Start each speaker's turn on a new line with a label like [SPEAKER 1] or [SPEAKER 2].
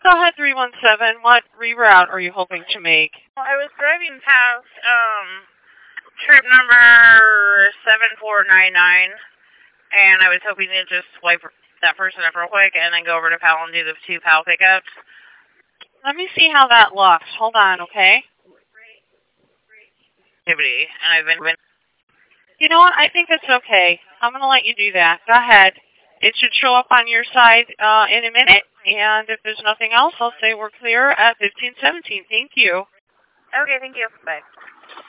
[SPEAKER 1] go ahead, 317. What reroute are you hoping to make?
[SPEAKER 2] Well, I was driving past trip number 7499, and I was hoping to just swipe that person up real quick and then go over to PAL and do the 2 PAL pickups.
[SPEAKER 1] Let me see how that looks. Hold on, okay?
[SPEAKER 2] And I've been...
[SPEAKER 1] You know what? I think it's okay. I'm going to let you do that. Go ahead. It should show up on your side in a minute. And if there's nothing else, I'll say we're clear at 1517. Thank you.
[SPEAKER 2] Okay, thank you. Bye.